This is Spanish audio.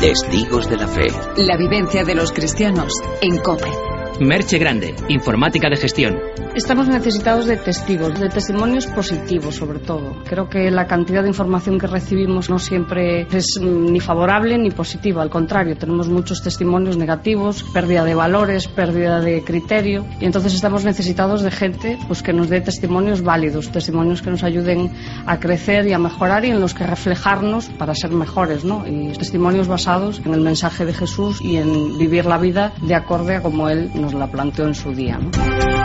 Testigos de la Fe. La vivencia de los cristianos en COPE. Merche Grande, informática de gestión. Estamos necesitados de testigos, de testimonios positivos sobre todo. Creo que la cantidad de información que recibimos no siempre es ni favorable ni positiva, al contrario, tenemos muchos testimonios negativos, pérdida de valores, pérdida de criterio, y entonces estamos necesitados de gente pues que nos dé testimonios válidos, testimonios que nos ayuden a crecer y a mejorar y en los que reflejarnos para ser mejores, ¿no? Y testimonios basados en el mensaje de Jesús y en vivir la vida de acorde a como Él nos la planteó en su día, ¿no?